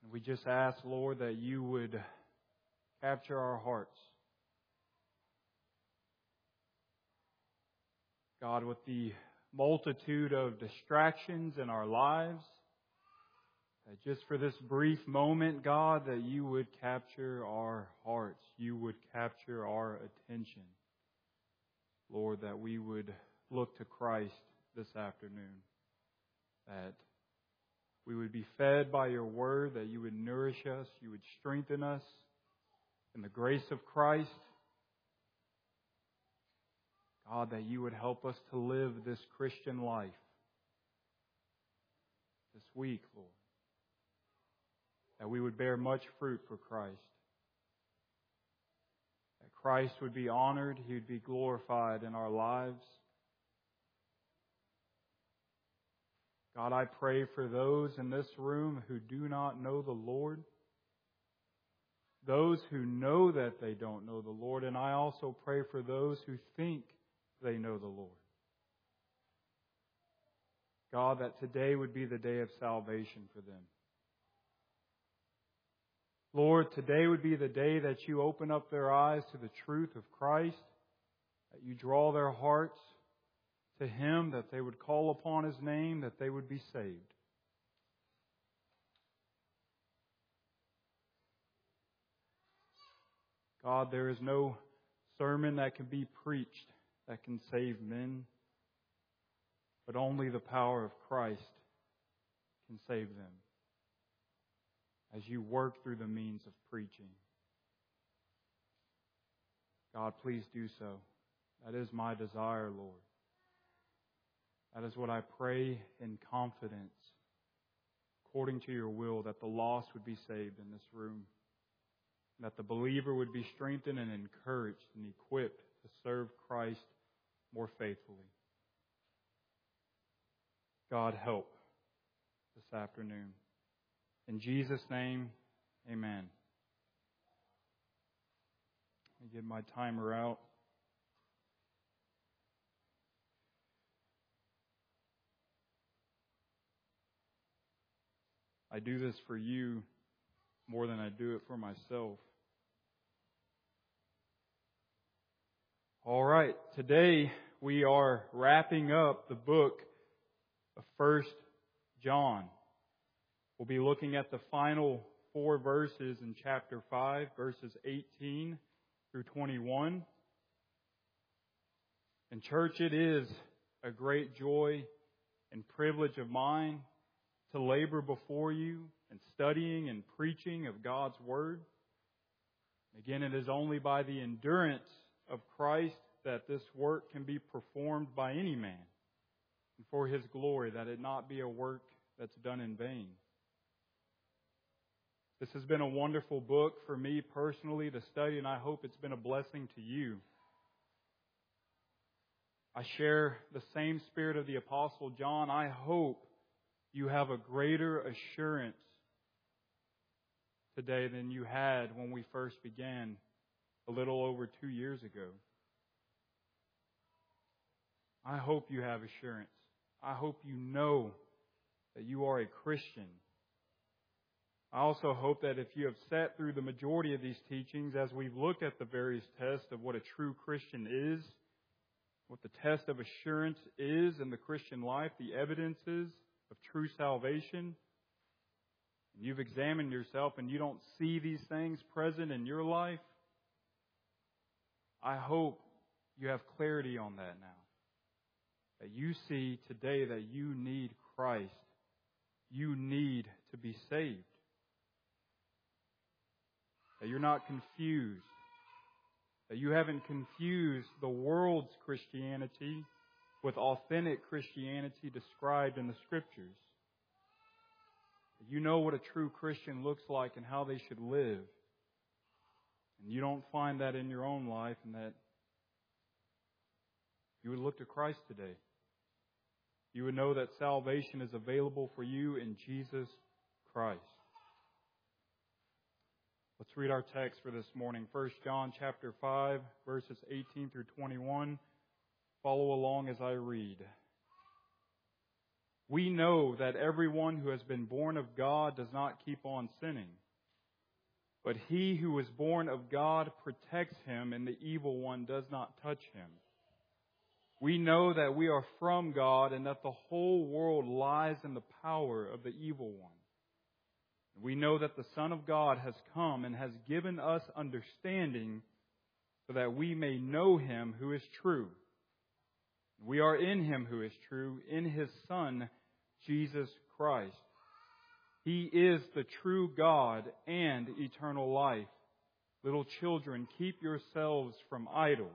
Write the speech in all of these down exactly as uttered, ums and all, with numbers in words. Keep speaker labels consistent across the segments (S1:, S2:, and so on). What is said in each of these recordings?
S1: We just ask, Lord, that you would capture our hearts. God, with the multitude of distractions in our lives, that just for this brief moment, God, that you would capture our hearts. You would capture our attention. Lord, that we would look to Christ this afternoon. That we would be fed by your word, that you would nourish us, you would strengthen us in the grace of Christ. God, that you would help us to live this Christian life this week, Lord. That we would bear much fruit for Christ. That Christ would be honored, He would be glorified in our lives. God, I pray for those in this room who do not know the Lord. Those who know that they don't know the Lord. And I also pray for those who think they know the Lord. God, that today would be the day of salvation for them. Lord, today would be the day that you open up their eyes to the truth of Christ, that you draw their hearts to Him, that they would call upon His name, that they would be saved. God, there is no sermon that can be preached that can save men, but only the power of Christ can save them as you work through the means of preaching. God, please do so. That is my desire, Lord. That is what I pray in confidence, according to your will, that the lost would be saved in this room, that the believer would be strengthened and encouraged and equipped to serve Christ more faithfully. God, help this afternoon. In Jesus' name, amen. Let me get my timer out. I do this for you more than I do it for myself. All right, today we are wrapping up the book of First John. We'll be looking at the final four verses in chapter five, verses eighteen through twenty-one. And church, it is a great joy and privilege of mine to labor before you in studying and preaching of God's Word. Again, it is only by the endurance of Christ that this work can be performed by any man, and for His glory, that it not be a work that's done in vain. This has been a wonderful book for me personally to study, and I hope it's been a blessing to you. I share the same spirit of the Apostle John. I hope you have a greater assurance today than you had when we first began a little over two years ago. I hope you have assurance. I hope you know that you are a Christian. I also hope that if you have sat through the majority of these teachings, as we've looked at the various tests of what a true Christian is, what the test of assurance is in the Christian life, the evidences of true salvation, and you've examined yourself and you don't see these things present in your life, I hope you have clarity on that now. That you see today that you need Christ. You need to be saved. That you're not confused. That you haven't confused the world's Christianity with authentic Christianity described in the Scriptures. That you know what a true Christian looks like and how they should live. And you don't find that in your own life, and that you would look to Christ today. You would know that salvation is available for you in Jesus Christ. Let's read our text for this morning. First John chapter five, verses eighteen through twenty-one. Follow along as I read. We know that everyone who has been born of God does not keep on sinning. But he who is born of God protects him, and the evil one does not touch him. We know that we are from God and that the whole world lies in the power of the evil one. We know that the Son of God has come and has given us understanding so that we may know Him who is true. We are in Him who is true, in His Son, Jesus Christ. He is the true God and eternal life. Little children, keep yourselves from idols.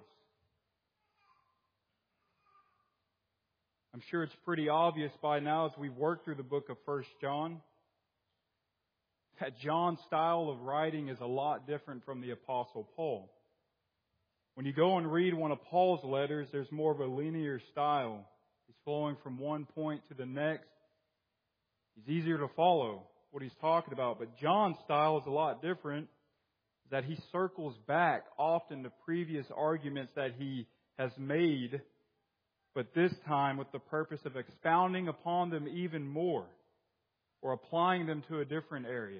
S1: I'm sure it's pretty obvious by now as we've worked through the book of First John that John's style of writing is a lot different from the Apostle Paul. When you go and read one of Paul's letters, there's more of a linear style. He's flowing from one point to the next. He's easier to follow what he's talking about. But John's style is a lot different, that he circles back often to previous arguments that he has made, but this time with the purpose of expounding upon them even more or applying them to a different area.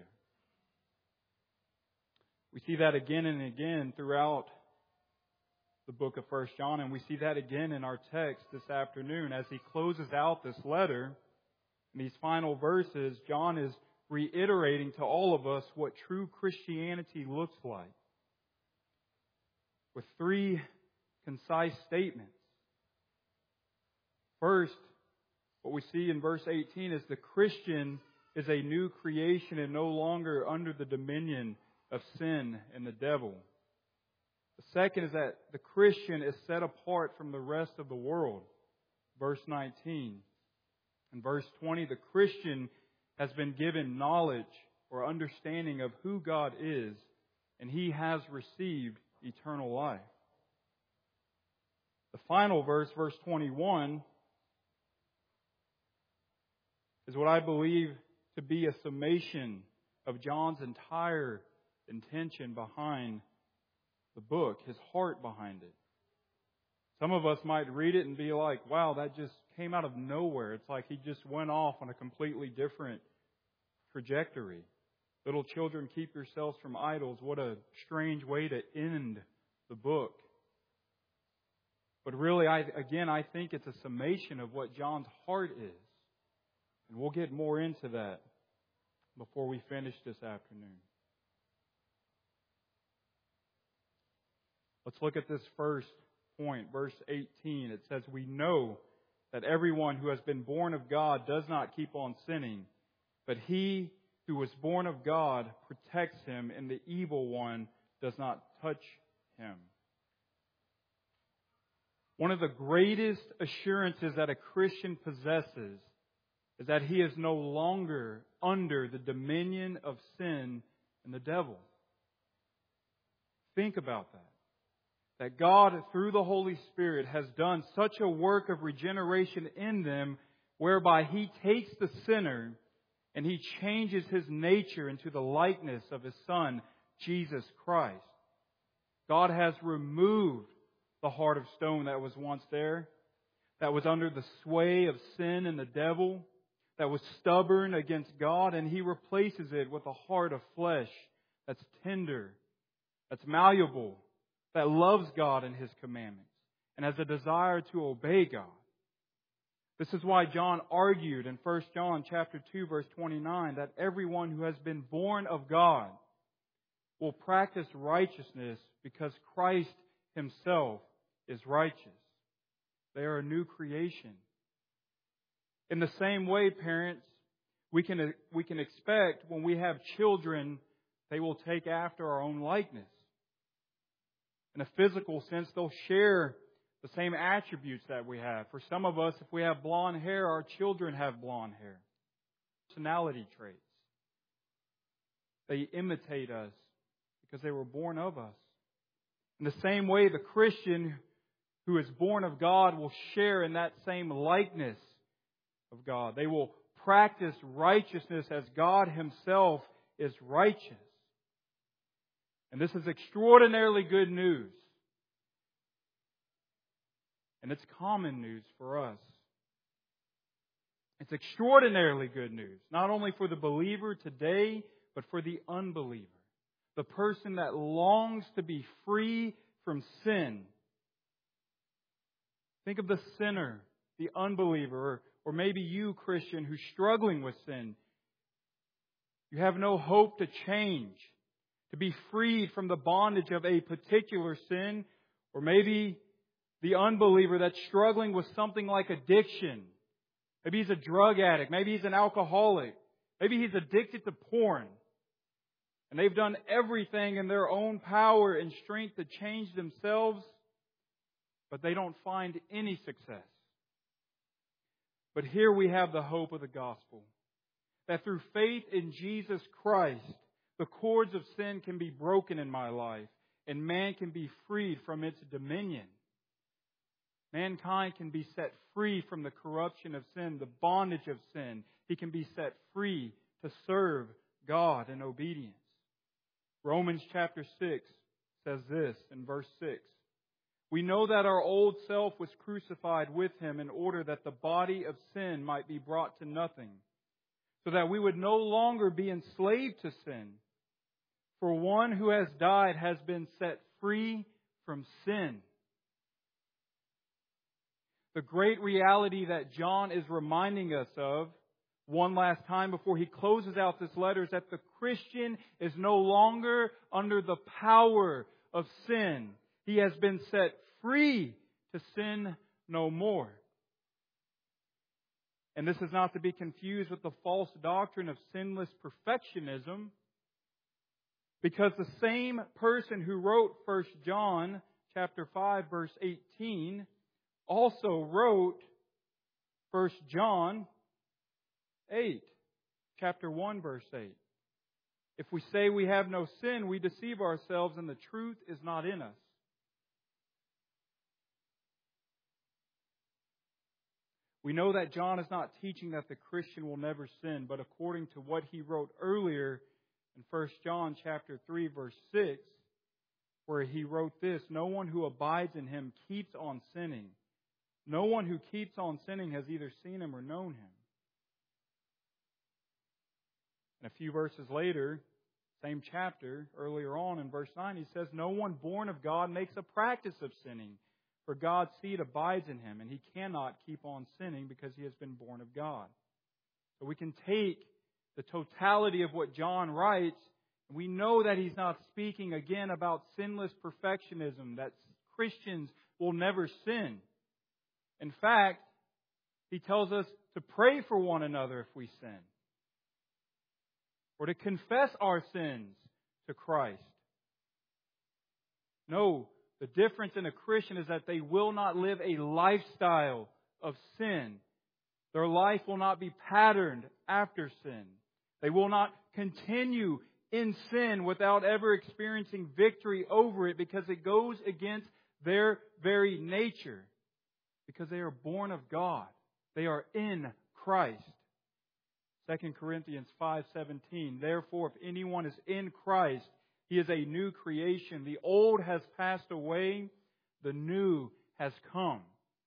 S1: We see that again and again throughout the book of First John, and we see that again in our text this afternoon. As he closes out this letter, in these final verses, John is reiterating to all of us what true Christianity looks like, with three concise statements. First, what we see in verse eighteen is the Christian is a new creation and no longer under the dominion of sin and the devil. The second is that the Christian is set apart from the rest of the world. Verse nineteen. In verse twenty, the Christian has been given knowledge or understanding of who God is, and he has received eternal life. The final verse, verse twenty-one, is what I believe to be a summation of John's entire intention behind the book, his heart behind it. Some of us might read it and be like, wow, that just came out of nowhere. It's like he just went off on a completely different trajectory. Little children, keep yourselves from idols. What a strange way to end the book. But really, I, again, I think it's a summation of what John's heart is. And we'll get more into that before we finish this afternoon. Let's look at this first point, verse eighteen. It says, we know that everyone who has been born of God does not keep on sinning, but he who was born of God protects him, and the evil one does not touch him. One of the greatest assurances that a Christian possesses is that he is no longer under the dominion of sin and the devil. Think about that. That God, through the Holy Spirit, has done such a work of regeneration in them whereby He takes the sinner and He changes his nature into the likeness of His Son, Jesus Christ. God has removed the heart of stone that was once there, that was under the sway of sin and the devil, that was stubborn against God, and He replaces it with a heart of flesh that's tender, that's malleable, that loves God and His commandments, and has a desire to obey God. This is why John argued in First John chapter two, verse twenty-nine, that everyone who has been born of God will practice righteousness because Christ Himself is righteous. They are a new creation. In the same way, parents, we can, we can expect when we have children, they will take after our own likeness. In a physical sense, they'll share the same attributes that we have. For some of us, if we have blonde hair, our children have blonde hair. Personality traits. They imitate us because they were born of us. In the same way, the Christian who is born of God will share in that same likeness of God. They will practice righteousness as God Himself is righteous. And this is extraordinarily good news. And it's common news for us. It's extraordinarily good news, not only for the believer today, but for the unbeliever. The person that longs to be free from sin. Think of the sinner, the unbeliever, or, or maybe you, Christian, who's struggling with sin. You have no hope to change, to be freed from the bondage of a particular sin, or maybe the unbeliever that's struggling with something like addiction. Maybe he's a drug addict. Maybe he's an alcoholic. Maybe he's addicted to porn. And they've done everything in their own power and strength to change themselves, but they don't find any success. But here we have the hope of the gospel, that through faith in Jesus Christ, the cords of sin can be broken in my life, and man can be freed from its dominion. Mankind can be set free from the corruption of sin, the bondage of sin. He can be set free to serve God in obedience. Romans chapter six says this in verse six. We know that our old self was crucified with Him in order that the body of sin might be brought to nothing, so that we would no longer be enslaved to sin. For one who has died has been set free from sin. The great reality that John is reminding us of one last time before he closes out this letter is that the Christian is no longer under the power of sin. He has been set free to sin no more. And this is not to be confused with the false doctrine of sinless perfectionism, because the same person who wrote First John chapter five verse eighteen also wrote First John eight, chapter one verse eight. If we say we have no sin, we deceive ourselves and the truth is not in us. We know that John is not teaching that the Christian will never sin, but according to what he wrote earlier in First John chapter three verse six, where he wrote this, no one who abides in Him keeps on sinning. No one who keeps on sinning has either seen Him or known Him. And a few verses later, same chapter, earlier on in verse nine, he says, no one born of God makes a practice of sinning, for God's seed abides in him, and he cannot keep on sinning because he has been born of God. So we can take the totality of what John writes, and we know that he's not speaking again about sinless perfectionism, that Christians will never sin. In fact, he tells us to pray for one another if we sin, or to confess our sins to Christ. No, the difference in a Christian is that they will not live a lifestyle of sin. Their life will not be patterned after sin. They will not continue in sin without ever experiencing victory over it, because it goes against their very nature. Because they are born of God. They are in Christ. Second Corinthians five seventeen. Therefore, if anyone is in Christ, he is a new creation. The old has passed away. The new has come.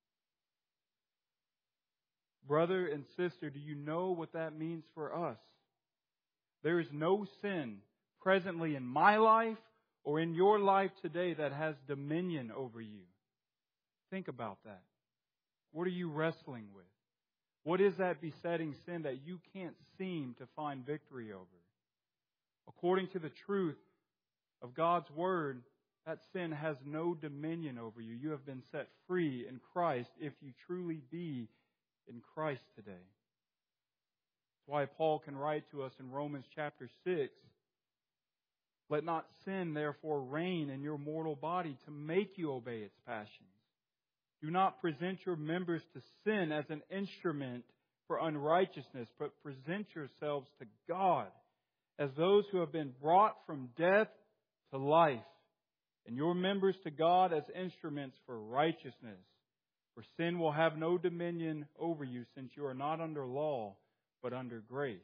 S1: Brother and sister, do you know what that means for us? There is no sin presently in my life or in your life today that has dominion over you. Think about that. What are you wrestling with? What is that besetting sin that you can't seem to find victory over? According to the truth of God's Word, that sin has no dominion over you. You have been set free in Christ if you truly be in Christ today. That's why Paul can write to us in Romans chapter six, let not sin therefore reign in your mortal body to make you obey its passions. Do not present your members to sin as an instrument for unrighteousness, but present yourselves to God as those who have been brought from death to life, and your members to God as instruments for righteousness. For sin will have no dominion over you, since you are not under law, but under grace.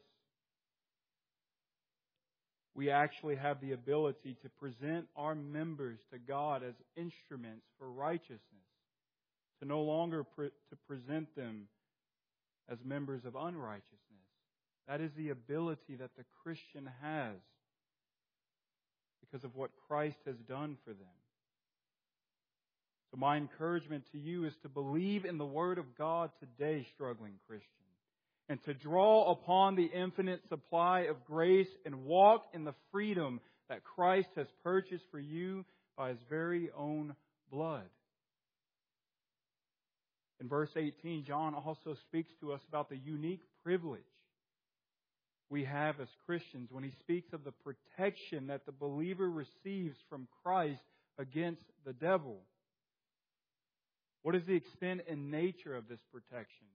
S1: We actually have the ability to present our members to God as instruments for righteousness. To no longer pre- to present them as members of unrighteousness. That is the ability that the Christian has because of what Christ has done for them. So my encouragement to you is to believe in the Word of God today, struggling Christian, and to draw upon the infinite supply of grace and walk in the freedom that Christ has purchased for you by His very own blood. In verse eighteen, John also speaks to us about the unique privilege we have as Christians when he speaks of the protection that the believer receives from Christ against the devil. What is the extent and nature of this protection?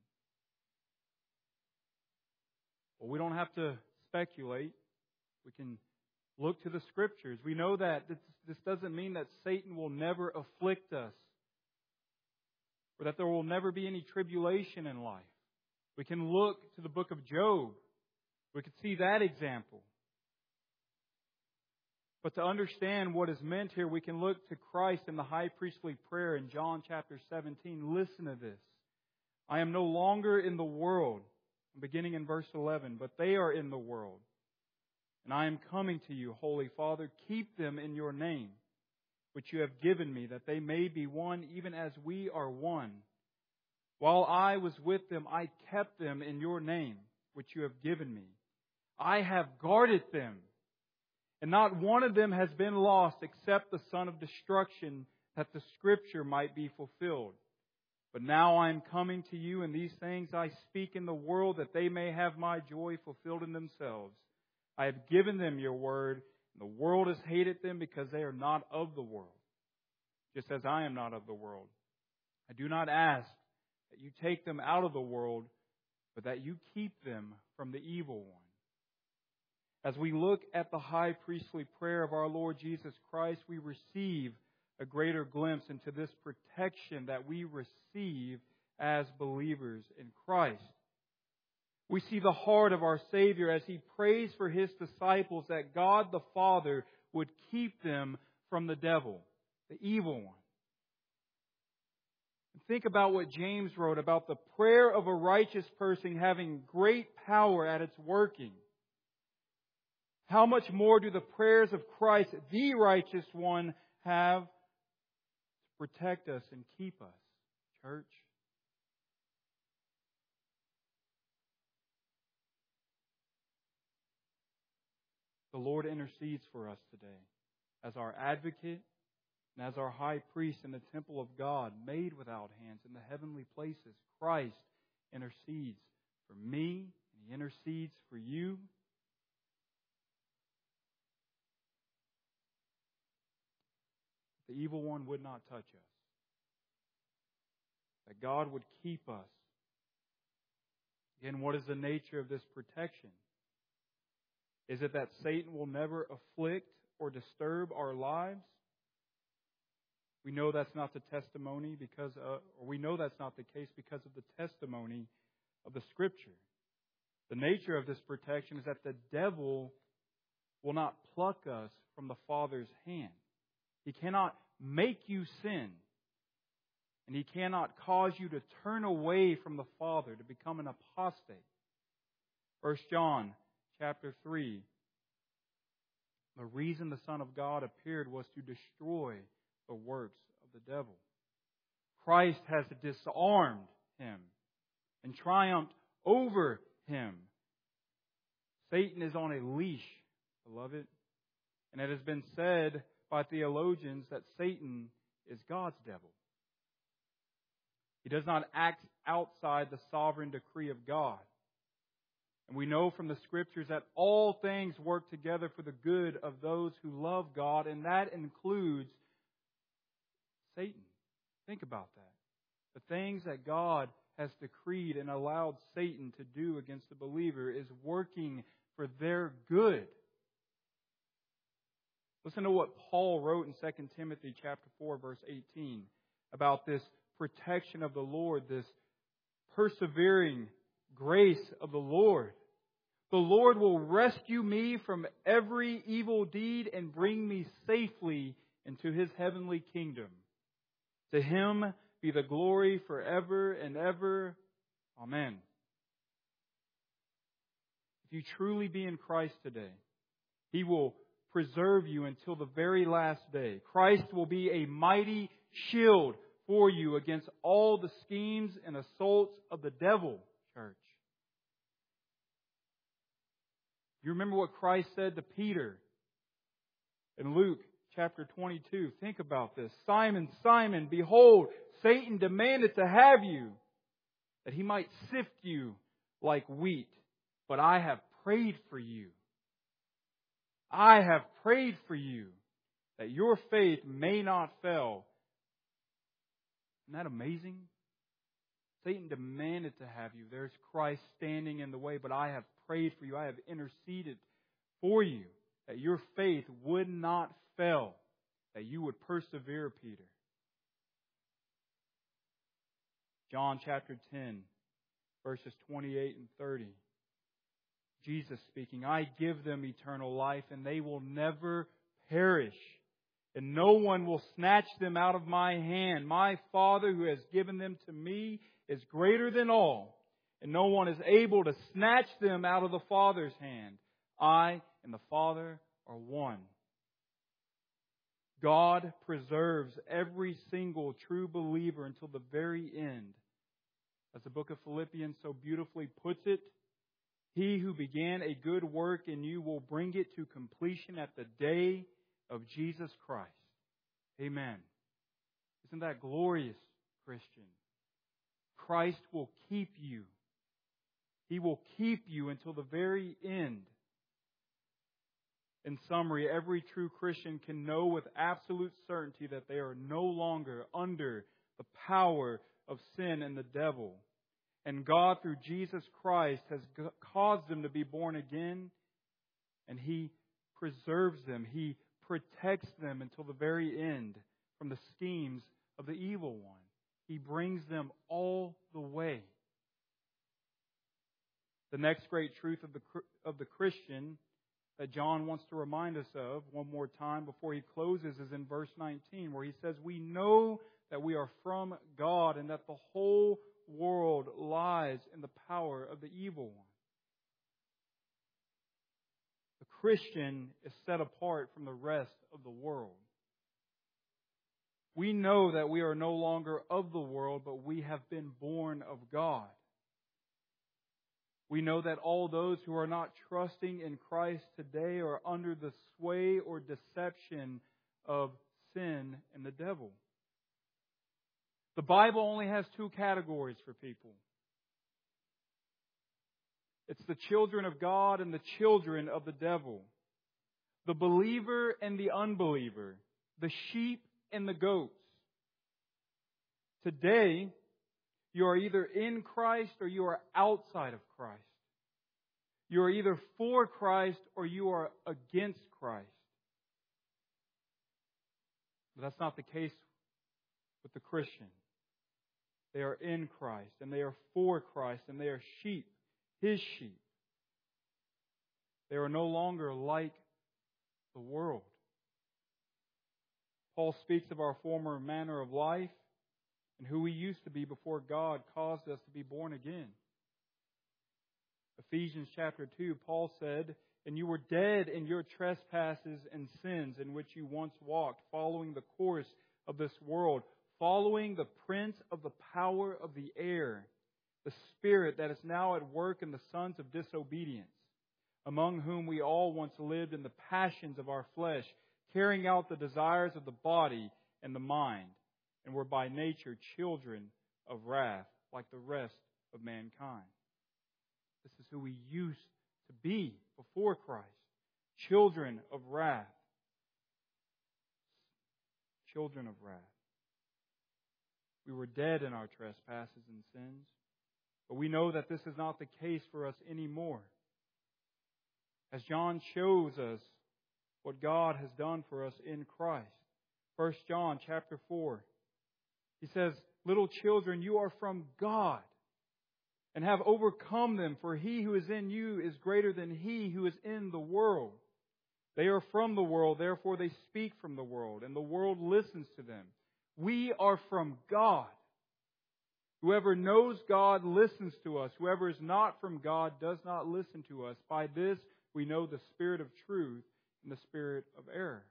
S1: Well, we don't have to speculate. We can look to the Scriptures. We know that this, this doesn't mean that Satan will never afflict us, or that there will never be any tribulation in life. We can look to the book of Job. We can see that example. But to understand what is meant here, we can look to Christ in the high priestly prayer in John chapter seventeen. Listen to this. I am no longer in the world, beginning in verse eleven, but they are in the world. And I am coming to you, Holy Father. Keep them in your name, which you have given me, that they may be one, even as we are one. While I was with them, I kept them in your name, which you have given me. I have guarded them, and not one of them has been lost except the son of destruction, that the Scripture might be fulfilled. But now I am coming to you, and these things I speak in the world, that they may have my joy fulfilled in themselves. I have given them your word, and the world has hated them because they are not of the world, just as I am not of the world. I do not ask that you take them out of the world, but that you keep them from the evil one. As we look at the high priestly prayer of our Lord Jesus Christ, we receive a greater glimpse into this protection that we receive as believers in Christ. We see the heart of our Savior as He prays for His disciples that God the Father would keep them from the devil, the evil one. And think about what James wrote about the prayer of a righteous person having great power at its working. How much more do the prayers of Christ, the righteous one, have to protect us and keep us, church? The Lord intercedes for us today as our advocate and as our high priest in the temple of God, made without hands in the heavenly places. Christ intercedes for me, and He intercedes for you. The evil one would not touch us. That God would keep us. Again, what is the nature of this protection? Is it that Satan will never afflict or disturb our lives? We know that's not the testimony because, of, or we know that's not the case because of the testimony of the Scripture. The nature of this protection is that the devil will not pluck us from the Father's hand. He cannot make you sin. And He cannot cause you to turn away from the Father, to become an apostate. First John chapter three. The reason the Son of God appeared was to destroy the works of the devil. Christ has disarmed him and triumphed over him. Satan is on a leash, beloved. And it has been said by theologians that Satan is God's devil. He does not act outside the sovereign decree of God. And we know from the Scriptures that all things work together for the good of those who love God, and that includes Satan. Think about that. The things that God has decreed and allowed Satan to do against the believer is working for their good. Listen to what Paul wrote in Second Timothy chapter four, verse eighteen, about this protection of the Lord, this persevering grace of the Lord. The Lord will rescue me from every evil deed and bring me safely into His heavenly kingdom. To Him be the glory forever and ever. Amen. If you truly be in Christ today, He will preserve you until the very last day. Christ will be a mighty shield for you against all the schemes and assaults of the devil, church. You remember what Christ said to Peter in Luke chapter twenty-two. Think about this. Simon, Simon, behold, Satan demanded to have you, that he might sift you like wheat. But I have prayed for you. I have prayed for you that your faith may not fail. Isn't that amazing? Satan demanded to have you. There's Christ standing in the way, but I have prayed for you. I have interceded for you that your faith would not fail, that you would persevere, Peter. John chapter ten, verses twenty-eight and thirty. Jesus speaking, I give them eternal life, and they will never perish, and no one will snatch them out of my hand. My Father who has given them to me is greater than all, and no one is able to snatch them out of the Father's hand. I and the Father are one. God preserves every single true believer until the very end. As the book of Philippians so beautifully puts it, He who began a good work in you will bring it to completion at the day of Jesus Christ. Amen. Isn't that glorious, Christian? Christ will keep you. He will keep you until the very end. In summary, every true Christian can know with absolute certainty that they are no longer under the power of sin and the devil. And God, through Jesus Christ, has caused them to be born again, and He preserves them. He protects them until the very end from the schemes of the evil one. He brings them all the way. The next great truth of the of the Christian that John wants to remind us of one more time before he closes is in verse nineteen, where he says, we know that we are from God and that the whole world lies in the power of the evil one. The Christian is set apart from the rest of the world. We know that we are no longer of the world, but we have been born of God. We know that all those who are not trusting in Christ today are under the sway or deception of sin and the devil. The Bible only has two categories for people. It's the children of God and the children of the devil. The believer and the unbeliever. The sheep and the goats. Today, you are either in Christ or you are outside of Christ. You are either for Christ or you are against Christ. But that's not the case with the Christian. They are in Christ and they are for Christ and they are sheep, His sheep. They are no longer like the world. Paul speaks of our former manner of life and who we used to be before God caused us to be born again. Ephesians chapter two, Paul said, and you were dead in your trespasses and sins in which you once walked, following the course of this world, following the prince of the power of the air, the spirit that is now at work in the sons of disobedience, among whom we all once lived in the passions of our flesh, carrying out the desires of the body and the mind, and were by nature children of wrath, like the rest of mankind. This is who we used to be before Christ. Children of wrath. Children of wrath. We were dead in our trespasses and sins, but we know that this is not the case for us anymore. As John shows us what God has done for us in Christ. First John chapter four. He says, little children, you are from God and have overcome them, for he who is in you is greater than he who is in the world. They are from the world, therefore they speak from the world, and the world listens to them. We are from God. Whoever knows God listens to us. Whoever is not from God does not listen to us. By this we know the spirit of truth and the spirit of error.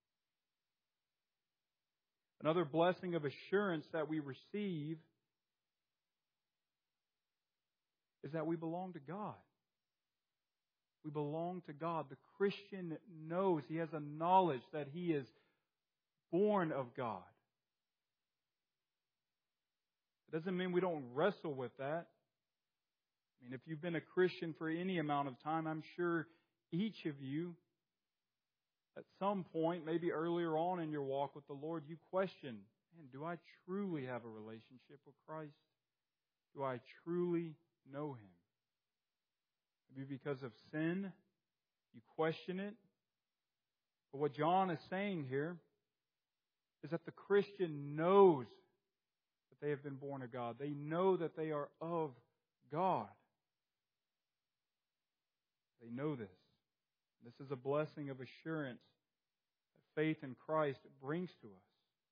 S1: Another blessing of assurance that we receive is that we belong to God. We belong to God. The Christian knows, he has a knowledge that he is born of God. It doesn't mean we don't wrestle with that. I mean, if you've been a Christian for any amount of time, I'm sure each of you, at some point, maybe earlier on in your walk with the Lord, you question, man, do I truly have a relationship with Christ? Do I truly know Him? Maybe because of sin, you question it. But what John is saying here is that the Christian knows that they have been born of God. They know that they are of God. They know this. This is a blessing of assurance that faith in Christ brings to us.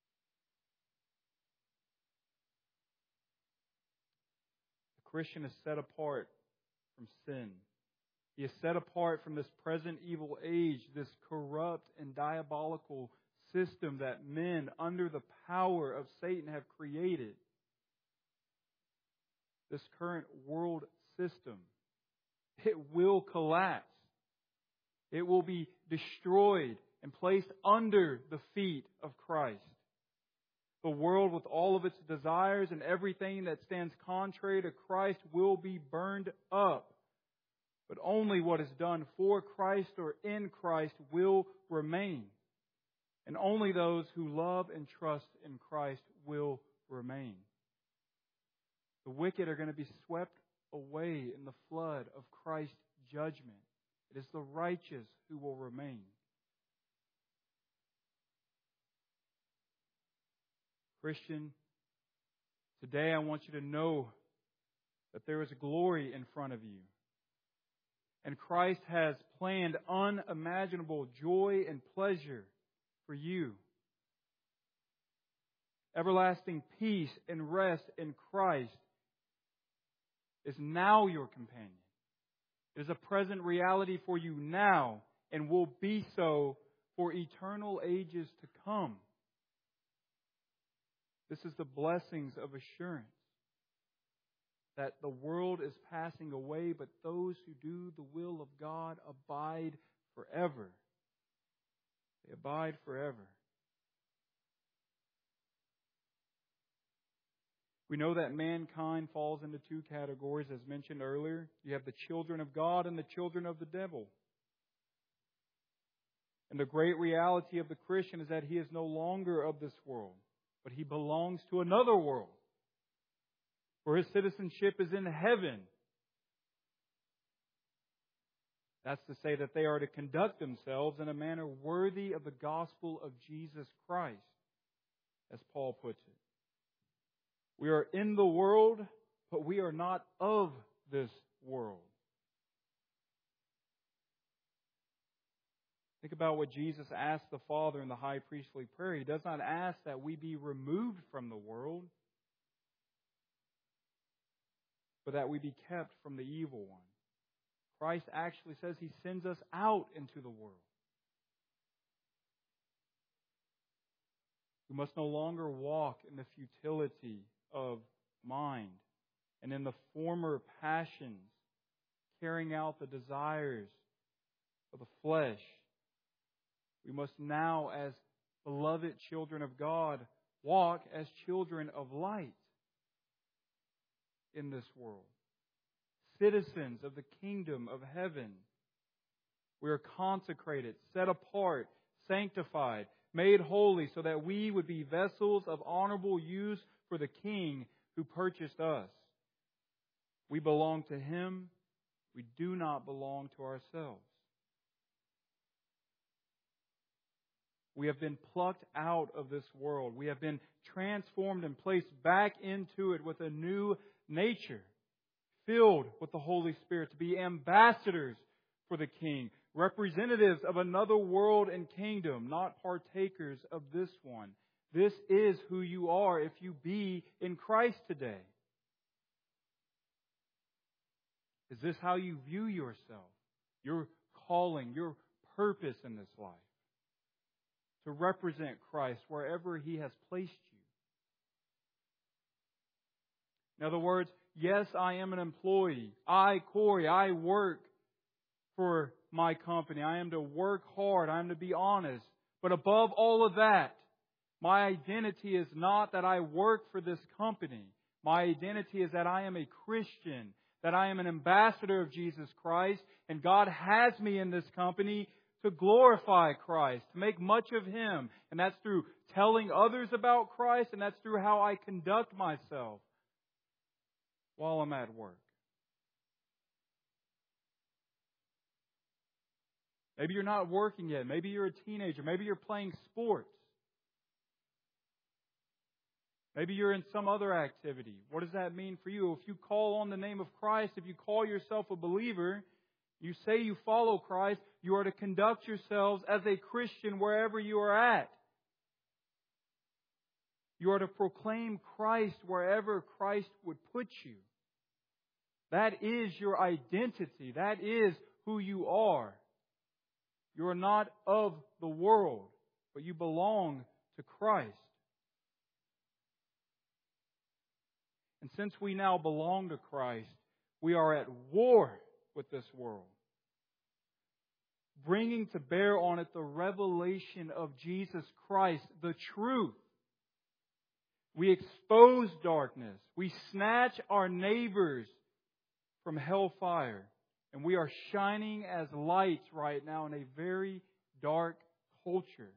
S1: The Christian is set apart from sin. He is set apart from this present evil age, this corrupt and diabolical system that men under the power of Satan have created. This current world system, it will collapse. It will be destroyed and placed under the feet of Christ. The world with all of its desires and everything that stands contrary to Christ will be burned up. But only what is done for Christ or in Christ will remain. And only those who love and trust in Christ will remain. The wicked are going to be swept away in the flood of Christ's judgment. It is the righteous who will remain. Christian, today I want you to know that there is glory in front of you. And Christ has planned unimaginable joy and pleasure for you. Everlasting peace and rest in Christ is now your companion. It is a present reality for you now and will be so for eternal ages to come. This is the blessings of assurance. That the world is passing away, but those who do the will of God abide forever. They abide forever. We know that mankind falls into two categories, as mentioned earlier. You have the children of God and the children of the devil. And the great reality of the Christian is that he is no longer of this world, but he belongs to another world, for his citizenship is in heaven. That's to say that they are to conduct themselves in a manner worthy of the gospel of Jesus Christ, as Paul puts it. We are in the world, but we are not of this world. Think about what Jesus asked the Father in the high priestly prayer. He does not ask that we be removed from the world, but that we be kept from the evil one. Christ actually says He sends us out into the world. We must no longer walk in the futility of mind and in the former passions, carrying out the desires of the flesh. We must now, as beloved children of God, walk as children of light in this world. Citizens of the kingdom of heaven. We are consecrated, set apart, sanctified, made holy so that we would be vessels of honorable use for the King who purchased us. We belong to Him. We do not belong to ourselves. We have been plucked out of this world. We have been transformed and placed back into it with a new nature, filled with the Holy Spirit, to be ambassadors for the King, representatives of another world and kingdom, not partakers of this one. This is who you are if you be in Christ today. Is this how you view yourself? Your calling, your purpose in this life? To represent Christ wherever He has placed you. In other words, yes, I am an employee. I, Corey, I work for my company. I am to work hard. I am to be honest. But above all of that, my identity is not that I work for this company. My identity is that I am a Christian, that I am an ambassador of Jesus Christ, and God has me in this company to glorify Christ, to make much of Him. And that's through telling others about Christ, and that's through how I conduct myself while I'm at work. Maybe you're not working yet. Maybe you're a teenager. Maybe you're playing sports. Maybe you're in some other activity. What does that mean for you? If you call on the name of Christ, if you call yourself a believer, you say you follow Christ, you are to conduct yourselves as a Christian wherever you are at. You are to proclaim Christ wherever Christ would put you. That is your identity. That is who you are. You are not of the world, but you belong to Christ. And since we now belong to Christ, we are at war with this world, bringing to bear on it the revelation of Jesus Christ, the truth. We expose darkness. We snatch our neighbors from hellfire. And we are shining as lights right now in a very dark culture.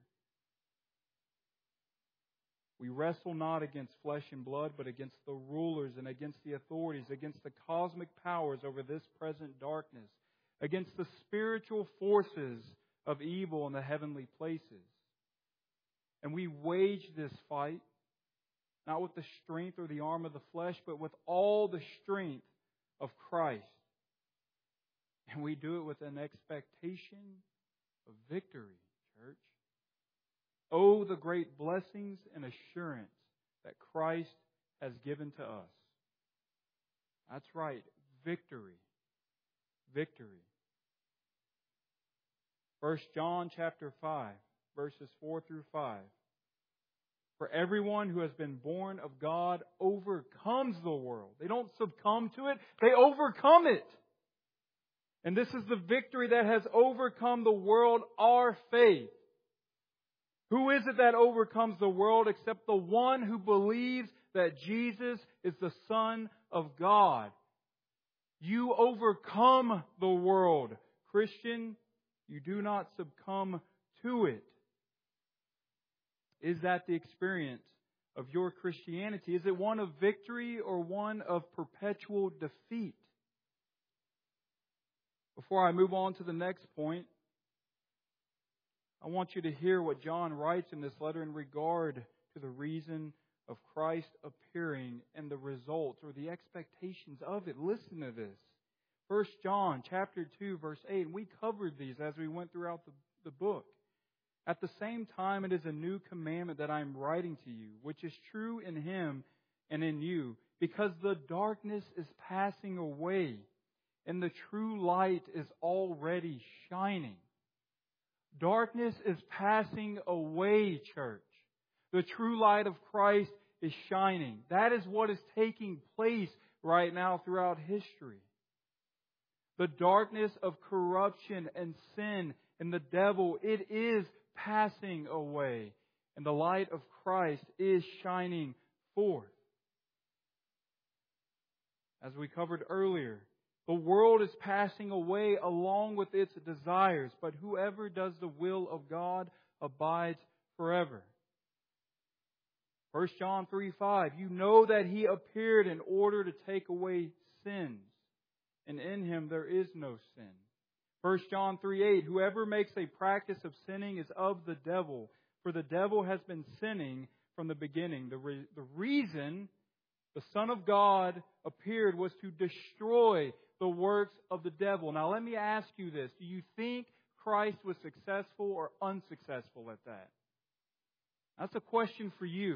S1: We wrestle not against flesh and blood, but against the rulers and against the authorities, against the cosmic powers over this present darkness, against the spiritual forces of evil in the heavenly places. And we wage this fight, not with the strength or the arm of the flesh, but with all the strength of Christ. And we do it with an expectation of victory, church. Oh, the great blessings and assurance that Christ has given to us. That's right, victory. Victory. First John chapter five, verses four through five. For everyone who has been born of God overcomes the world. They don't succumb to it, they overcome it. And this is the victory that has overcome the world, our faith. Who is it that overcomes the world except the one who believes that Jesus is the Son of God? You overcome the world. Christian, you do not succumb to it. Is that the experience of your Christianity? Is it one of victory or one of perpetual defeat? Before I move on to the next point, I want you to hear what John writes in this letter in regard to the reason of Christ appearing and the results or the expectations of it. Listen to this. First John chapter two, verse eight. And we covered these as we went throughout the, the book. At the same time, it is a new commandment that I am writing to you, which is true in Him and in you, because the darkness is passing away and the true light is already shining. Darkness is passing away, church. The true light of Christ is shining. That is what is taking place right now throughout history. The darkness of corruption and sin and the devil, it is passing away. And the light of Christ is shining forth. As we covered earlier, the world is passing away along with its desires, but whoever does the will of God abides forever. First John three five, you know that He appeared in order to take away sins, and in Him there is no sin. First John three eight, whoever makes a practice of sinning is of the devil, for the devil has been sinning from the beginning. The, re- the reason the Son of God appeared was to destroy the works of the devil. Now let me ask you this. Do you think Christ was successful or unsuccessful at that? That's a question for you.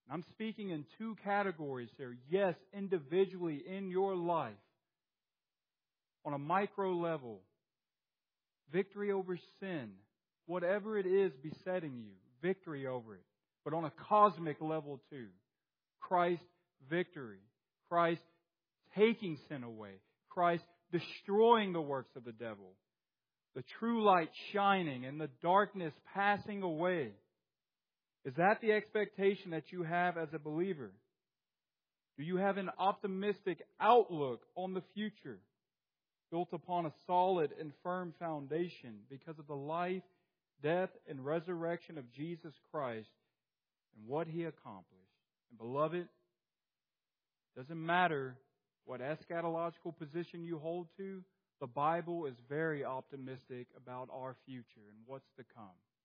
S1: I'm speaking in two categories here. Yes, individually in your life, on a micro level, victory over sin, whatever it is besetting you, victory over it. But on a cosmic level too, Christ's victory, Christ taking sin away, Christ destroying the works of the devil, the true light shining and the darkness passing away. Is that the expectation that you have as a believer? Do you have an optimistic outlook on the future, built upon a solid and firm foundation because of the life, death, and resurrection of Jesus Christ and what He accomplished? And beloved, it doesn't matter what eschatological position you hold to, the Bible is very optimistic about our future and what's to come.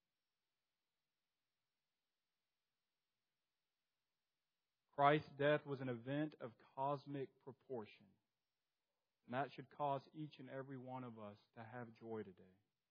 S1: Christ's death was an event of cosmic proportion. And that should cause each and every one of us to have joy today.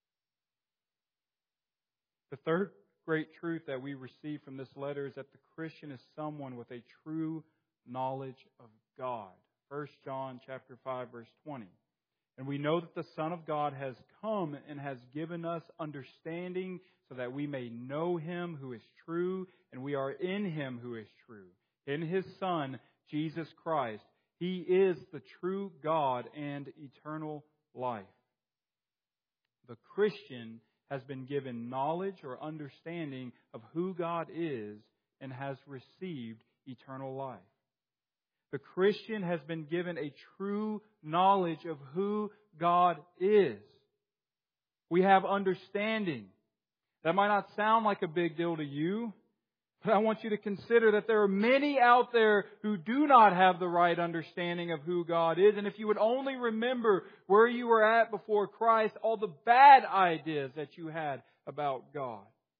S1: The third great truth that we receive from this letter is that the Christian is someone with a true knowledge of God. First John chapter five, verse twenty. And we know that the Son of God has come and has given us understanding so that we may know Him who is true, and we are in Him who is true, in His Son, Jesus Christ. He is the true God and eternal life. The Christian has been given knowledge or understanding of who God is and has received eternal life. The Christian has been given a true knowledge of who God is. We have understanding. That might not sound like a big deal to you, but I want you to consider that there are many out there who do not have the right understanding of who God is. And if you would only remember where you were at before Christ, all the bad ideas that you had about God.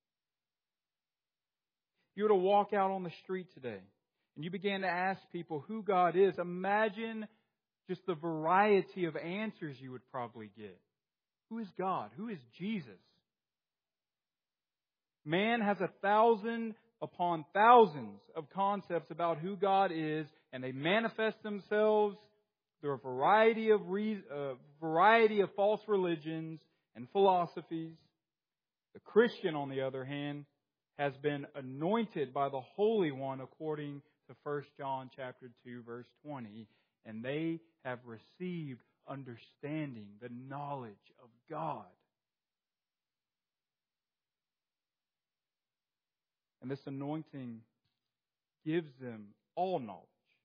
S1: If you were to walk out on the street today and you began to ask people who God is, imagine just the variety of answers you would probably get. Who is God? Who is Jesus? Man has a thousand upon thousands of concepts about who God is, and they manifest themselves through a variety of re- uh, variety of false religions and philosophies. The Christian, on the other hand, has been anointed by the Holy One according to First John chapter two, verse twenty, and they have received understanding, the knowledge of God. And this anointing gives them all knowledge.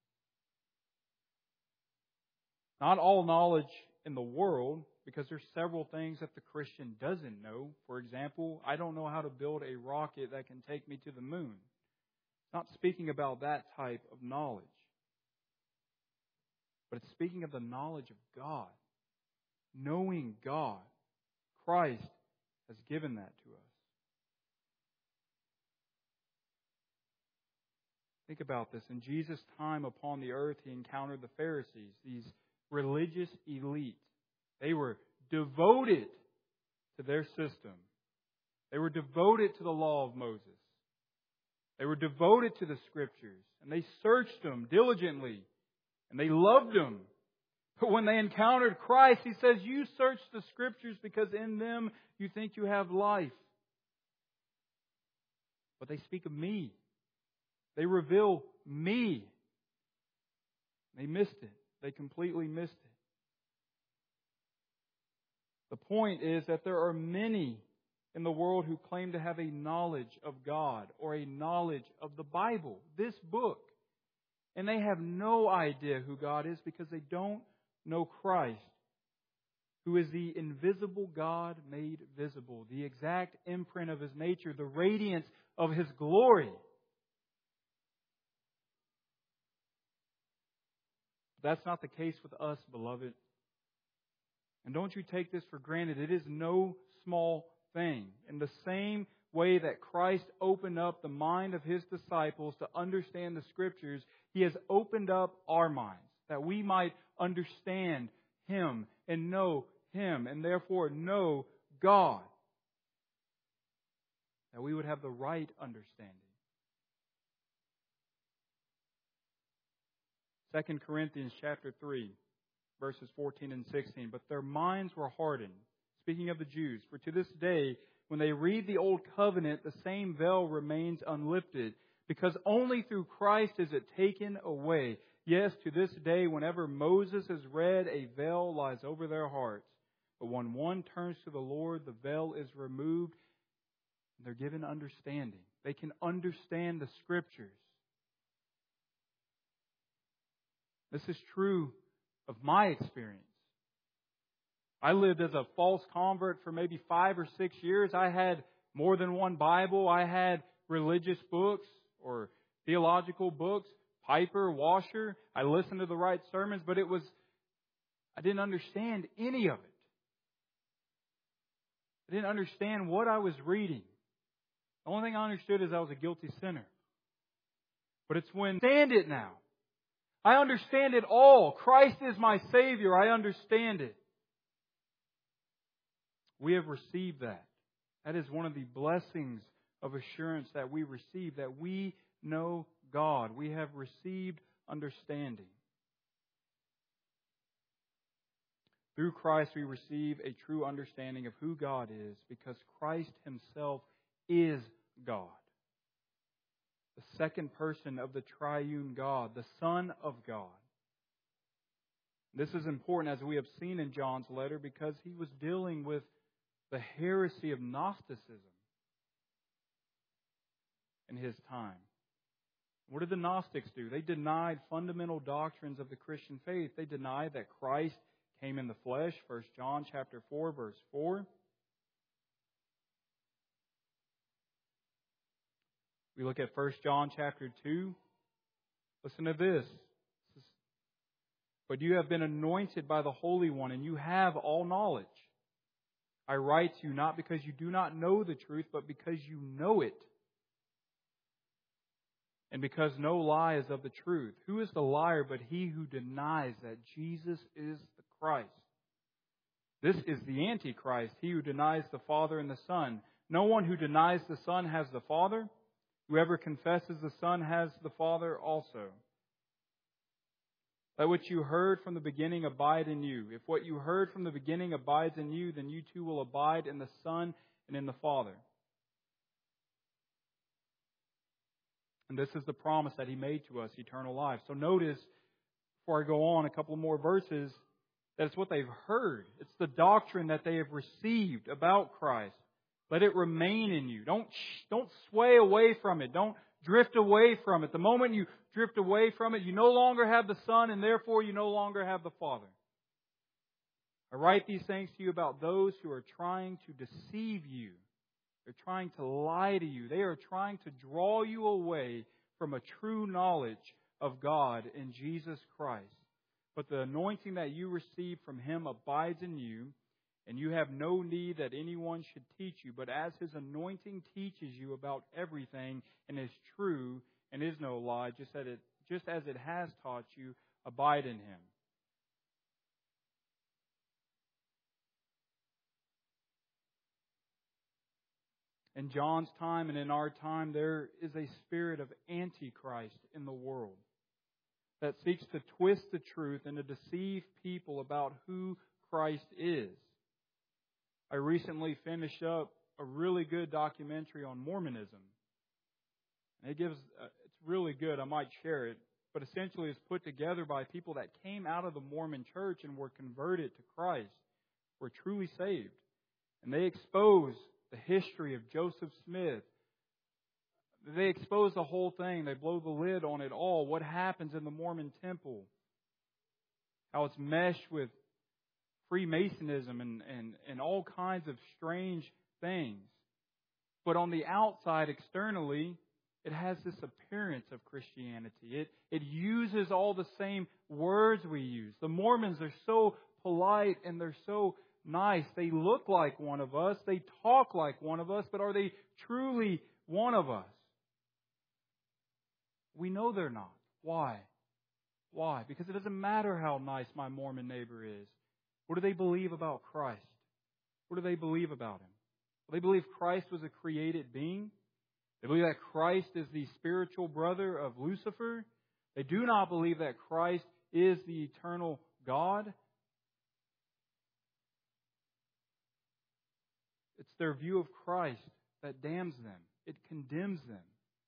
S1: Not all knowledge in the world, because there's several things that the Christian doesn't know. For example, I don't know how to build a rocket that can take me to the moon. It's not speaking about that type of knowledge. But it's speaking of the knowledge of God. Knowing God. Christ has given that to us. Think about this. In Jesus' time upon the earth, He encountered the Pharisees, these religious elite. They were devoted to their system. They were devoted to the law of Moses. They were devoted to the Scriptures. And they searched them diligently. And they loved them. But when they encountered Christ, He says, you search the Scriptures because in them you think you have life. But they speak of me. They reveal me. They missed it. They completely missed it. The point is that there are many in the world who claim to have a knowledge of God or a knowledge of the Bible, this book. And they have no idea who God is because they don't know Christ, who is the invisible God made visible, the exact imprint of His nature, the radiance of His glory. That's not the case with us, beloved. And don't you take this for granted. It is no small thing. In the same way that Christ opened up the mind of His disciples to understand the Scriptures, He has opened up our minds that we might understand Him and know Him and therefore know God. That we would have the right understanding. Second Corinthians chapter three, verses fourteen and sixteen. But their minds were hardened. Speaking of the Jews, for to this day, when they read the Old Covenant, the same veil remains unlifted, because only through Christ is it taken away. Yes, to this day, whenever Moses is read, a veil lies over their hearts. But when one turns to the Lord, the veil is removed, and they're given understanding. They can understand the Scriptures. This is true of my experience. I lived as a false convert for maybe five or six years. I had more than one Bible. I had religious books or theological books, Piper, Washer. I listened to the right sermons, but it was, I didn't understand any of it. I didn't understand what I was reading. The only thing I understood is I was a guilty sinner. But it's when I understand it now. I understand it all. Christ is my Savior. I understand it. We have received that. That is one of the blessings of assurance that we receive, that we know God. We have received understanding. Through Christ we receive a true understanding of who God is, because Christ Himself is God. The second person of the triune God, the Son of God. This is important, as we have seen in John's letter, because he was dealing with the heresy of Gnosticism in his time. What did the Gnostics do? They denied fundamental doctrines of the Christian faith. They denied that Christ came in the flesh, First John chapter four, verse four. We look at First John chapter two. Listen to this. But you have been anointed by the Holy One, and you have all knowledge. I write to you not because you do not know the truth, but because you know it. And because no lie is of the truth. Who is the liar but he who denies that Jesus is the Christ? This is the Antichrist, he who denies the Father and the Son. No one who denies the Son has the Father. Whoever confesses the Son has the Father also. Let what you heard from the beginning abide in you. If what you heard from the beginning abides in you, then you too will abide in the Son and in the Father. And this is the promise that He made to us, eternal life. So notice, before I go on a couple more verses, that it's what they've heard. It's the doctrine that they have received about Christ. Let it remain in you. Don't, don't sway away from it. Don't drift away from it. The moment you drift away from it, you no longer have the Son, and therefore you no longer have the Father. I write these things to you about those who are trying to deceive you. They're trying to lie to you. They are trying to draw you away from a true knowledge of God in Jesus Christ. But the anointing that you receive from Him abides in you, and you have no need that anyone should teach you. But as His anointing teaches you about everything and is true and is no lie, just as it, just as it has taught you, abide in Him. In John's time and in our time, there is a spirit of Antichrist in the world that seeks to twist the truth and to deceive people about who Christ is. I recently finished up a really good documentary on Mormonism. And it gives, uh, it's really good. I might share it. But essentially it's put together by people that came out of the Mormon church and were converted to Christ, were truly saved. And they expose the history of Joseph Smith. They expose the whole thing. They blow the lid on it all. What happens in the Mormon temple. How it's meshed with Freemasonism and, and, and all kinds of strange things. But on the outside, externally, it has this appearance of Christianity. It, it uses all the same words we use. The Mormons are so polite and they're so nice. They look like one of us. They talk like one of us. But are they truly one of us? We know they're not. Why? Why? Because it doesn't matter how nice my Mormon neighbor is. What do they believe about Christ? What do they believe about Him? Well, they believe Christ was a created being. They believe that Christ is the spiritual brother of Lucifer. They They do not believe that Christ is the eternal God. It's their view of Christ that damns them. It condemns them.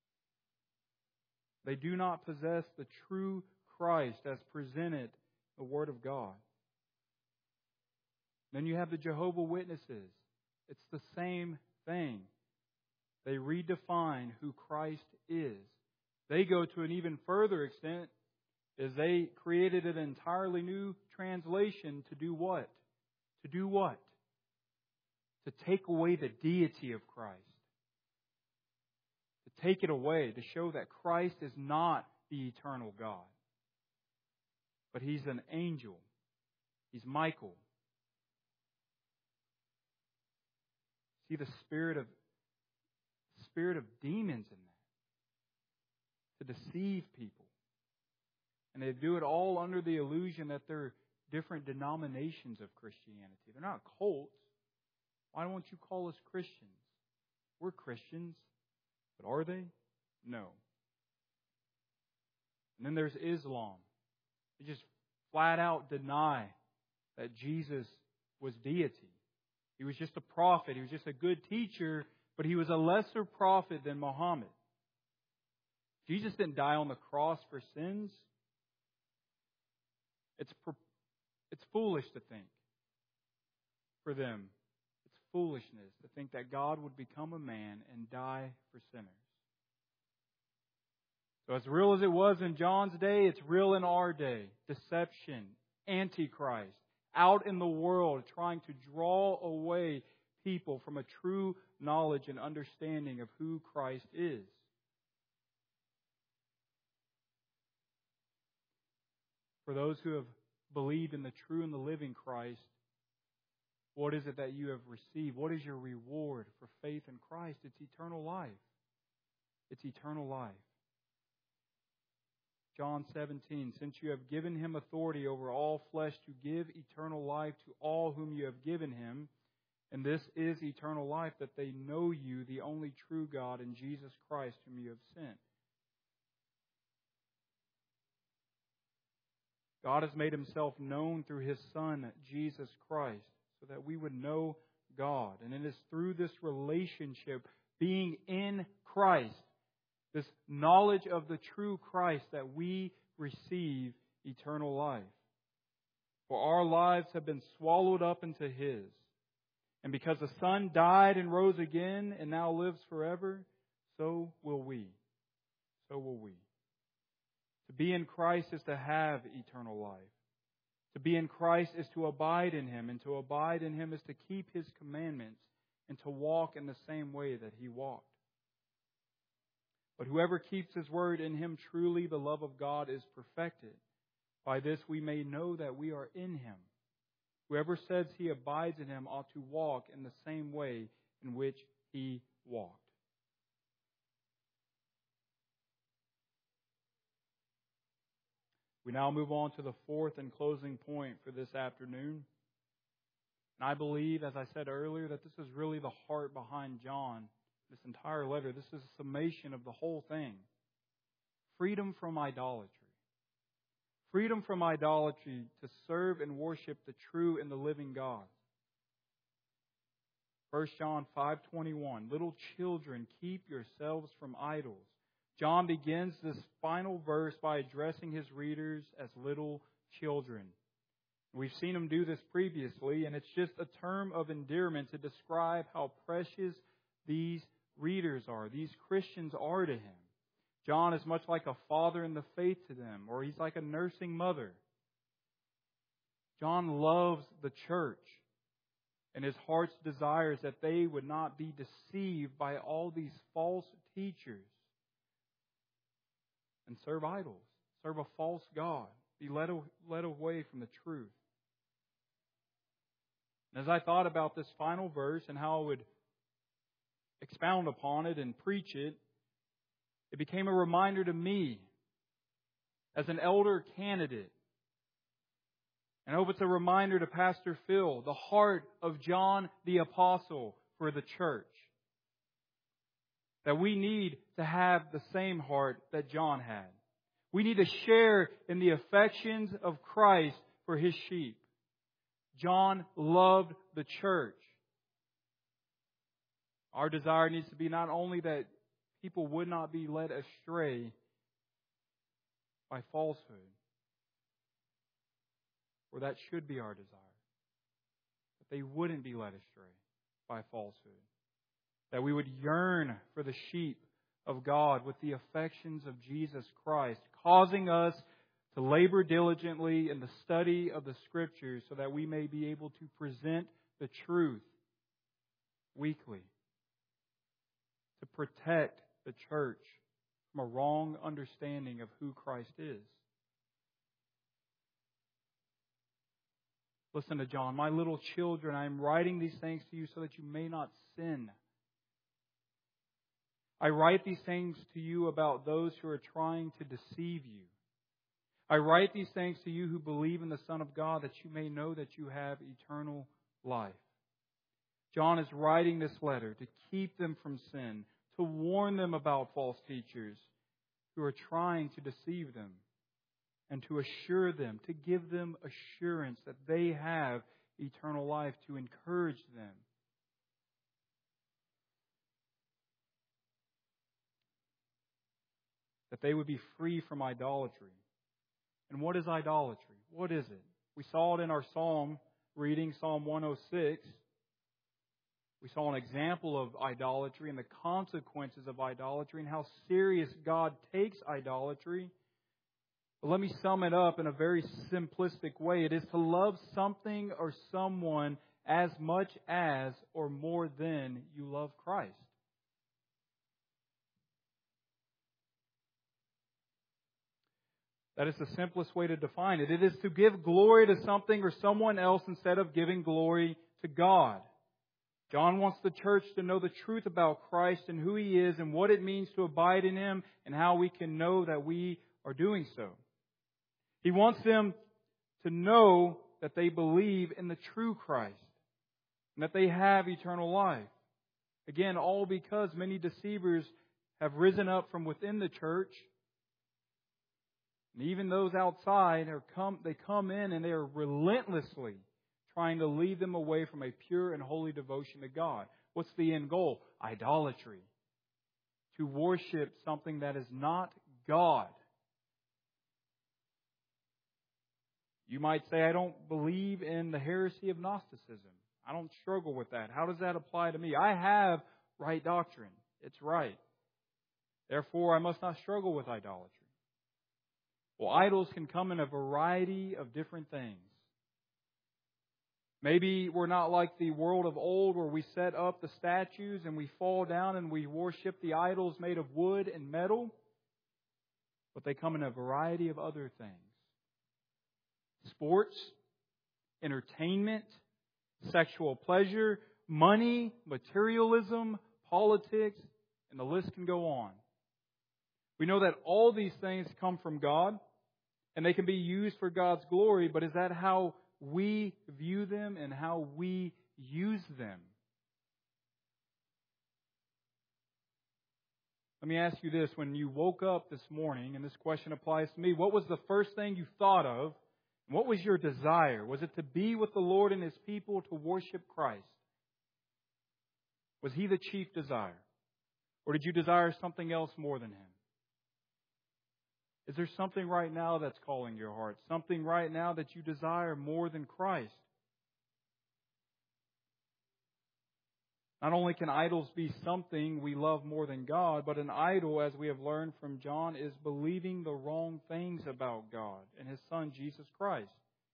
S1: They do not possess the true Christ as presented in the Word of God. Then you have the Jehovah's Witnesses. It's the same thing. They redefine who Christ is. They go to an even further extent as they created an entirely new translation to do what? To do what? To take away the deity of Christ. To take it away, to show that Christ is not the eternal God. But He's an angel. He's Michael. See the spirit of spirit of demons in that. To deceive people. And they do it all under the illusion that they're different denominations of Christianity. They're not cults. Why won't you call us Christians? We're Christians. But are they? No. And then there's Islam. They just flat out deny that Jesus was deity. He was just a prophet. He was just a good teacher, but He was a lesser prophet than Muhammad. Jesus didn't die on the cross for sins. It's, it's foolish to think for them. It's foolishness to think that God would become a man and die for sinners. So as real as it was in John's day, it's real in our day. Deception, Antichrist, out in the world trying to draw away people from a true knowledge and understanding of who Christ is. For those who have believed in the true and the living Christ, what is it that you have received? What is your reward for faith in Christ? It's eternal life. It's eternal life. John seventeen, since you have given Him authority over all flesh to give eternal life to all whom you have given Him, and this is eternal life, that they know you, the only true God, and Jesus Christ whom you have sent. God has made Himself known through His Son, Jesus Christ, so that we would know God. And it is through this relationship, being in Christ, this knowledge of the true Christ, that we receive eternal life. For our lives have been swallowed up into His. And because the Son died and rose again and now lives forever, so will we. So will we. To be in Christ is to have eternal life. To be in Christ is to abide in Him, and to abide in Him is to keep His commandments and to walk in the same way that He walked. But whoever keeps His word, in him truly the love of God is perfected. By this we may know that we are in Him. Whoever says he abides in Him ought to walk in the same way in which He walked. We now move on to the fourth and closing point for this afternoon. And I believe, as I said earlier, that this is really the heart behind John, this entire letter. This is a summation of the whole thing. Freedom from idolatry. Freedom from idolatry to serve and worship the true and the living God. First John five twenty-one, little children, keep yourselves from idols. John begins this final verse by addressing his readers as little children. We've seen him do this previously, and it's just a term of endearment to describe how precious these readers are, these Christians are to him. John is much like a father in the faith to them, or he's like a nursing mother. John loves the church, and his heart's desires that they would not be deceived by all these false teachers and serve idols, serve a false God, be led, led away from the truth. And as I thought about this final verse and how I would expound upon it and preach it, it became a reminder to me as an elder candidate. And I hope it's a reminder to Pastor Phil, the heart of John the Apostle for the church. That we need to have the same heart that John had. We need to share in the affections of Christ for His sheep. John loved the church. Our desire needs to be not only that people would not be led astray by falsehood, or that should be our desire, that they wouldn't be led astray by falsehood, that we would yearn for the sheep of God with the affections of Jesus Christ, causing us to labor diligently in the study of the Scriptures so that we may be able to present the truth weekly, to protect the church from a wrong understanding of who Christ is. Listen to John. My little children, I am writing these things to you so that you may not sin. I write these things to you about those who are trying to deceive you. I write these things to you who believe in the Son of God, that you may know that you have eternal life. John is writing this letter to keep them from sin, to warn them about false teachers who are trying to deceive them, and to assure them, to give them assurance that they have eternal life, to encourage them. That they would be free from idolatry. And what is idolatry? What is it? We saw it in our psalm reading, Psalm one oh six. We saw an example of idolatry and the consequences of idolatry and how serious God takes idolatry. But let me sum it up in a very simplistic way. It is to love something or someone as much as or more than you love Christ. That is the simplest way to define it. It is to give glory to something or someone else instead of giving glory to God. John wants the church to know the truth about Christ and who He is and what it means to abide in Him and how we can know that we are doing so. He wants them to know that they believe in the true Christ and that they have eternal life. Again, all because many deceivers have risen up from within the church. And even those outside are come, they come in and they are relentlessly trying to lead them away from a pure and holy devotion to God. What's the end goal? Idolatry. To worship something that is not God. You might say, I don't believe in the heresy of Gnosticism. I don't struggle with that. How does that apply to me? I have right doctrine. It's right. Therefore, I must not struggle with idolatry. Well, idols can come in a variety of different things. Maybe we're not like the world of old where we set up the statues and we fall down and we worship the idols made of wood and metal. But they come in a variety of other things. Sports, entertainment, sexual pleasure, money, materialism, politics, and the list can go on. We know that all these things come from God and they can be used for God's glory, but is that how we view them and how we use them? Let me ask you this. When you woke up this morning, and this question applies to me, what was the first thing you thought of? And what was your desire? Was it to be with the Lord and His people, to worship Christ? Was He the chief desire? Or did you desire something else more than Him? Is there something right now that's calling your heart? Something right now that you desire more than Christ? Not only can idols be something we love more than God, but an idol, as we have learned from John, is believing the wrong things about God and His Son, Jesus Christ.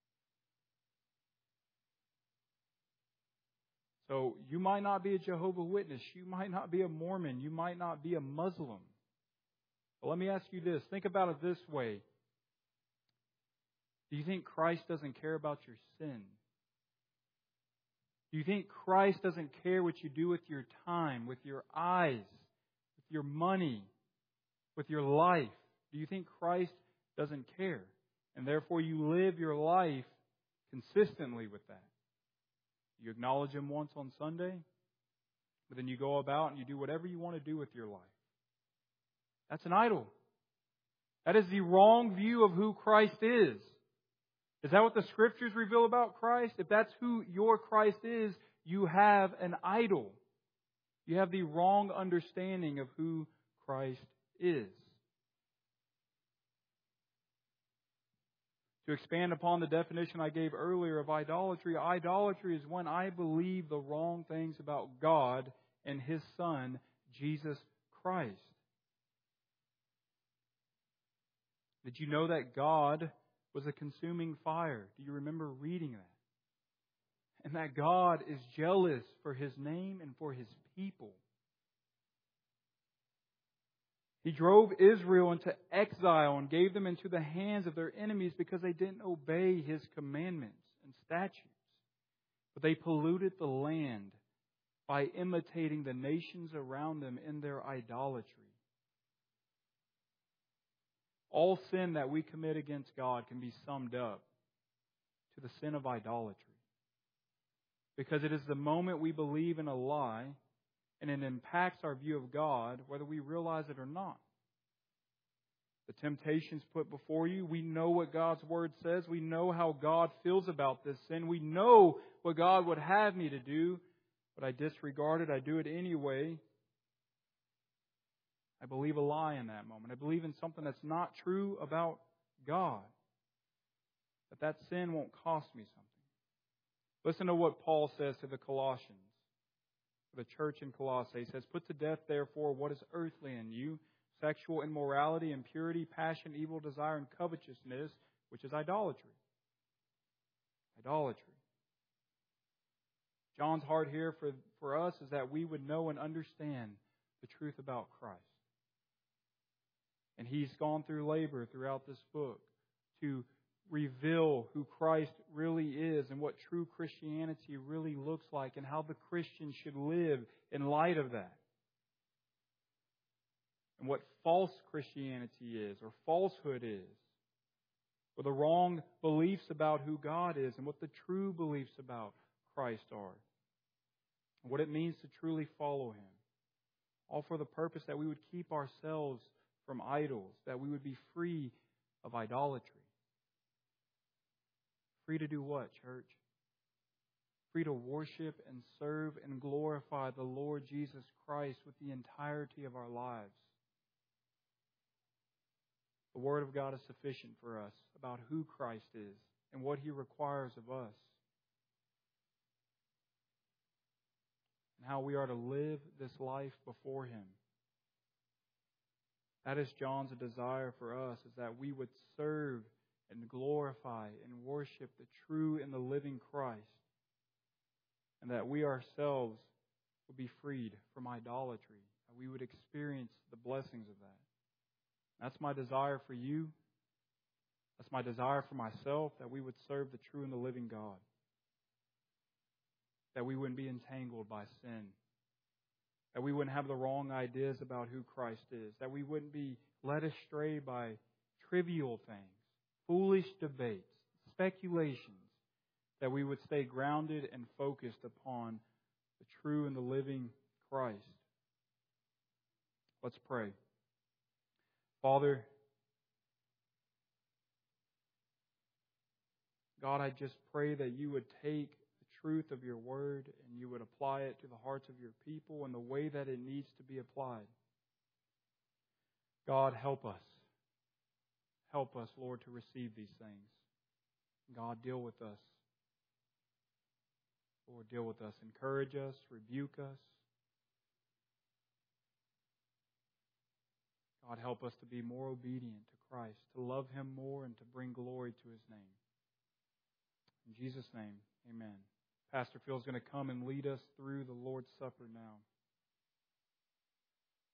S1: So you might not be a Jehovah's Witness. You might not be a Mormon. You might not be a Muslim. But let me ask you this. Think about it this way. Do you think Christ doesn't care about your sin? Do you think Christ doesn't care what you do with your time, with your eyes, with your money, with your life? Do you think Christ doesn't care? And therefore you live your life consistently with that. You acknowledge Him once on Sunday, but then you go about and you do whatever you want to do with your life. That's an idol. That is the wrong view of who Christ is. Is that what the Scriptures reveal about Christ? If that's who your Christ is, you have an idol. You have the wrong understanding of who Christ is. To expand upon the definition I gave earlier of idolatry, idolatry is when I believe the wrong things about God and His Son, Jesus Christ. Did you know that God was a consuming fire? Do you remember reading that? And that God is jealous for His name and for His people. He drove Israel into exile and gave them into the hands of their enemies because they didn't obey His commandments and statutes. But they polluted the land by imitating the nations around them in their idolatry. All sin that we commit against God can be summed up to the sin of idolatry. Because it is the moment we believe in a lie and it impacts our view of God, whether we realize it or not. The temptations put before you, we know what God's Word says. We know how God feels about this sin. We know what God would have me to do, but I disregard it. I do it anyway. I believe a lie in that moment. I believe in something that's not true about God. But that sin won't cost me something. Listen to what Paul says to the Colossians, the church in Colossae. He says, "Put to death, therefore, what is earthly in you, sexual immorality, impurity, passion, evil desire, and covetousness, which is idolatry." Idolatry. John's heart here for, for us is that we would know and understand the truth about Christ. And he's gone through labor throughout this book to reveal who Christ really is and what true Christianity really looks like and how the Christian should live in light of that. And what false Christianity is or falsehood is. Or the wrong beliefs about who God is and what the true beliefs about Christ are. And what it means to truly follow Him. All for the purpose that we would keep ourselves from idols, that we would be free of idolatry. Free to do what, church? Free to worship and serve and glorify the Lord Jesus Christ with the entirety of our lives. The Word of God is sufficient for us about who Christ is and what He requires of us. And how we are to live this life before Him. That is John's desire for us, is that we would serve and glorify and worship the true and the living Christ. And that we ourselves would be freed from idolatry. That we would experience the blessings of that. That's my desire for you. That's my desire for myself, that we would serve the true and the living God. That we wouldn't be entangled by sin. That we wouldn't have the wrong ideas about who Christ is. That we wouldn't be led astray by trivial things, foolish debates, speculations. That we would stay grounded and focused upon the true and the living Christ. Let's pray. Father, God, I just pray that you would take the truth of your word and you would apply it to the hearts of your people in the way that it needs to be applied. God, help us. Help us, Lord, to receive these things. God, deal with us. Lord, deal with us. Encourage us. Rebuke us. God, help us to be more obedient to Christ, to love Him more and to bring glory to His name. In Jesus' name, amen. Pastor Phil's going to come and lead us through the Lord's Supper now.